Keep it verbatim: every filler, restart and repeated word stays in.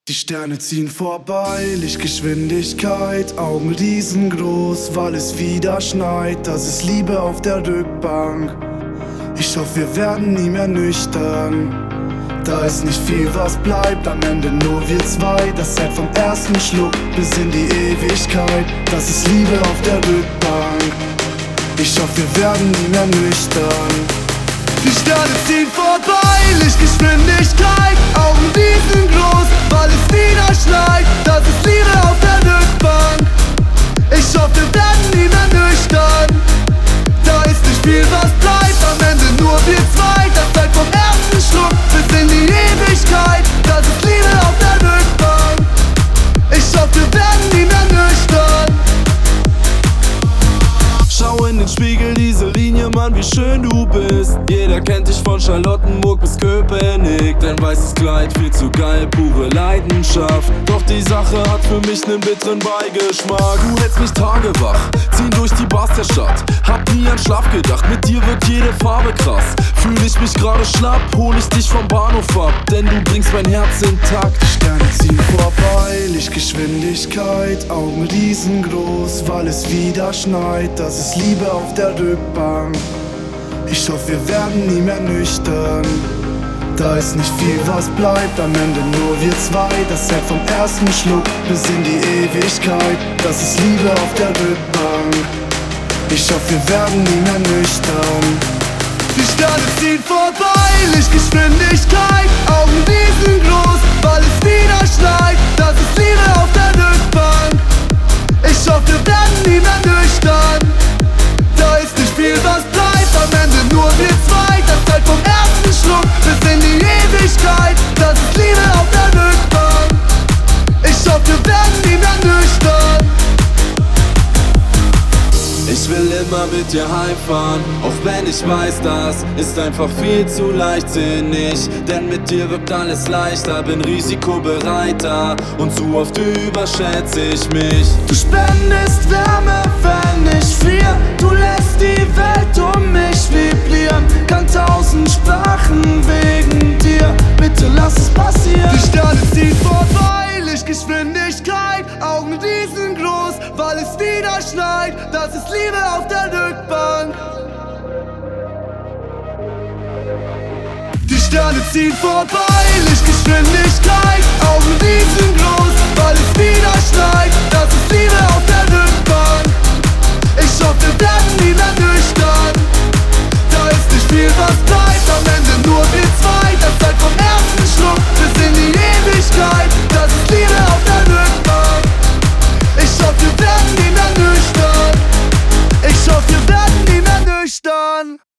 Die Sterne ziehen vorbei, Lichtgeschwindigkeit, Augen riesengroß, weil es wieder schneit. Das ist Liebe auf der Rückbank. Ich hoffe, wir werden nie mehr nüchtern. Da ist nicht viel, was bleibt, am Ende nur wir zwei. Das hält vom ersten Schluck bis in die Ewigkeit. Das ist Liebe auf der Rückbank. Ich hoffe, wir werden nie mehr nüchtern. Die Sterne ziehen vorbei, Lichtgeschwindigkeit, Augen riesengroß, weil es wieder schneit. Das ist Liebe auf der Rückbank. Ich hoffe, wir werden nie mehr nüchtern. Da ist nicht viel, was bleibt, am Ende nur wir zwei. Das bleibt vom ersten Schluck bis in die Ewigkeit. Das ist Liebe auf der Rückbank. Ich hoffe, wir werden nie mehr nüchtern. Schau in den Spiegel, diese Linie, Mann, wie schön du bist. Jeder kennt dich von Charlottenburg bis Köpenick. Dein weißes Kleid, viel zu geil, pure Leidenschaft. Doch die Sache hat für mich nen bitteren Beigeschmack. Du hältst mich tagewach, ziehen durch die Bars der Stadt. Hab nie an Schlaf gedacht, mit dir wird jede Farbe krass. Fühl ich mich gerade schlapp, hol ich dich vom Bahnhof ab, denn du bringst mein Herz intakt. Die Sterne ziehen vorbei, Lichtgeschwindigkeit, Augen riesengroß, weil es wieder schneit. Das ist Liebe auf der Rückbank. Ich hoffe, wir werden nie mehr nüchtern. Da ist nicht viel, was bleibt, am Ende nur wir zwei. Das hält vom ersten Schluck bis in die Ewigkeit. Das ist Liebe auf der Rückbank. Ich hoffe, wir werden nie mehr nüchtern. Die Sterne ziehen vorbei, Lichtgeschwindigkeit, Augen riesengroß, weil es wieder schneit. Das ist Liebe auf der Rückbank. Ich hoffe, wir werden nie mehr nüchtern. Da ist nicht viel, was bleibt, am Ende nur wir zwei. Das bleibt vom ersten Schluck bis in die Ewigkeit. Das ist Liebe auf der Rückbank. Ich hoffe, wir werden nie mehr nüchtern. Ich will immer mit dir heimfahren, auch wenn ich weiß, das ist einfach viel zu leichtsinnig. Denn mit dir wirkt alles leichter, bin risikobereiter und zu oft überschätze ich mich. Du spendest Wärme, wenn ich frier. Du lässt die Welt um mich vibrieren. Kann tausend Sprachen wegen dir. Bitte lass es passieren. Die Sterne ziehen vorbei, Lichtgeschwindigkeit, Augen riesengroß, weil es wieder schneit. Das ist Liebe auf der Rückbank. Die Sterne ziehen vorbei, Lichtgeschwindigkeit, Augen